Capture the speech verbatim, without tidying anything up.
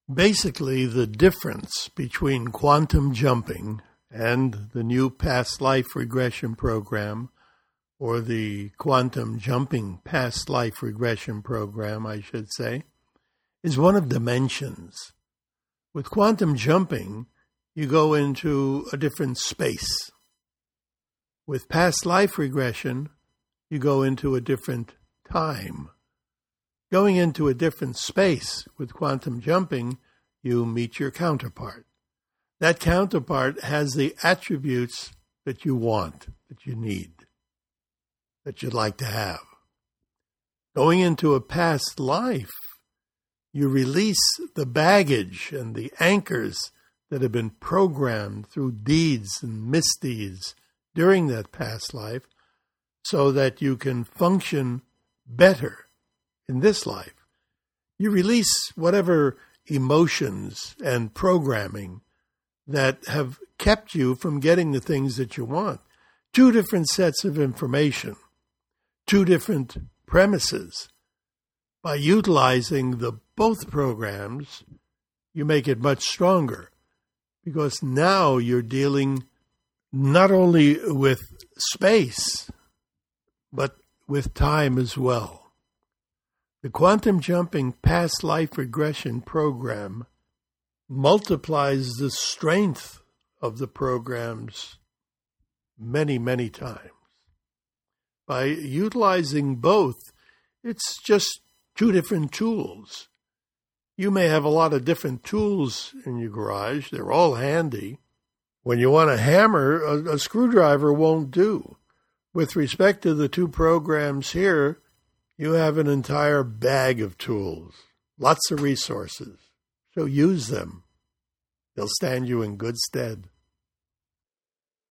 Basically, the difference between quantum jumping and the new past life regression program, or the quantum jumping past life regression program, I should say, is one of dimensions. With quantum jumping, you go into a different space. With past life regression, you go into a different time. Going into a different space with quantum jumping, you meet your counterpart. That counterpart has the attributes that you want, that you need, that you'd like to have. Going into a past life, you release the baggage and the anchors that have been programmed through deeds and misdeeds during that past life so that you can function better in this life. You release whatever emotions and programming that have kept you from getting the things that you want. Two different sets of information, two different premises. By utilizing the both programs, you make it much stronger, because now you're dealing not only with space, but with time as well. The quantum jumping past life regression program multiplies the strength of the programs many, many times. By utilizing both, it's just two different tools. You may have a lot of different tools in your garage. They're all handy. When you want a hammer, a, a screwdriver won't do. With respect to the two programs here, you have an entire bag of tools, lots of resources. So use them. They'll stand you in good stead.